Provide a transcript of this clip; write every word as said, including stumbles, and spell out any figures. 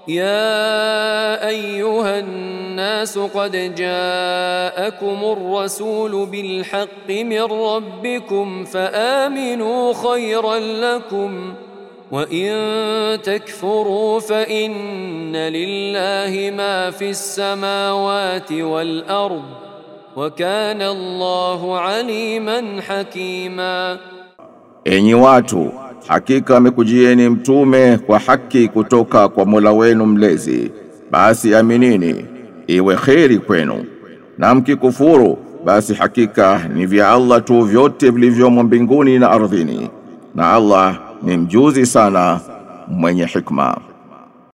يا أيها الناس قد جاءكم الرسول بالحق من ربكم فآمنوا خيرا لكم وإن تكفروا فإن لله ما في السماوات والأرض وكان الله عليما حكيما. Enyi watu, hakika amekujieni mtume kwa haki kutoka kwa Mola wenu mlezi, basi aminini, iwe kheri kwenu. Na mkikufuru, basi hakika ni vya Allah tu vyote vilivyomo mbinguni na ardhini, na Allah ni mjuzi sana mwenye hikma.